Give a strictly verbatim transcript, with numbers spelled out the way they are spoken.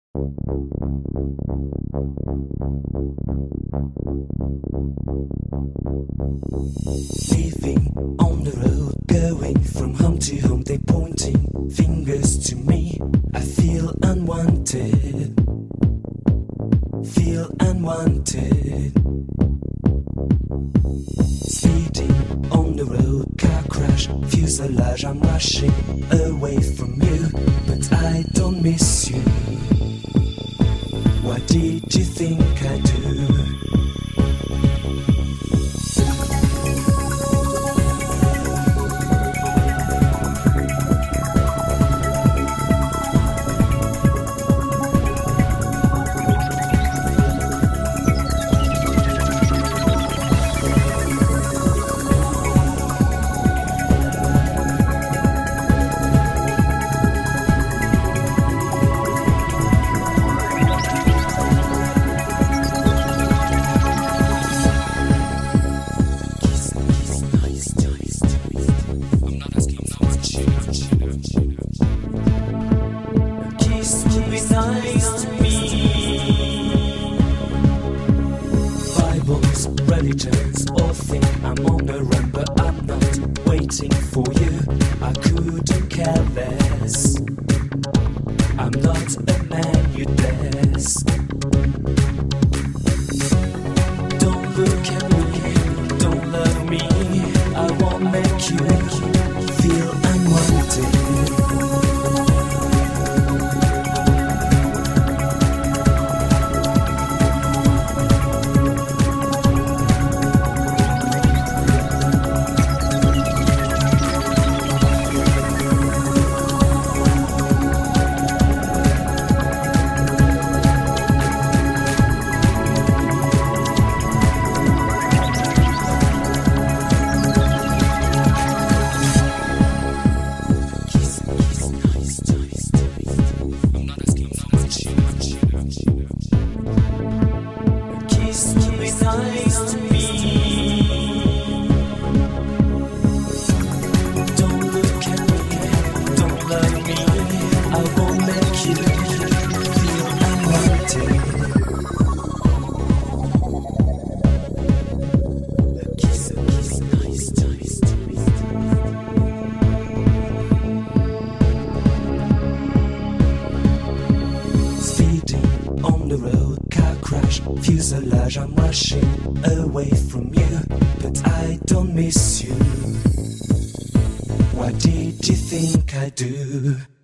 Living on the road, going from home to home, they pointing fingers to me. I feel unwanted, feel unwanted. Speeding on the road, car crash, fuselage, I'm rushing away from you, but I don't miss you. What did you think I do? Relatives all think I'm on the run, but I'm not waiting for you. I couldn't care less. I'm not a man you bless. Don't look at me, don't love me. I won't make you feel unwanted. Fuselage, I'm rushing away from you, but I don't miss you. What did you think I do?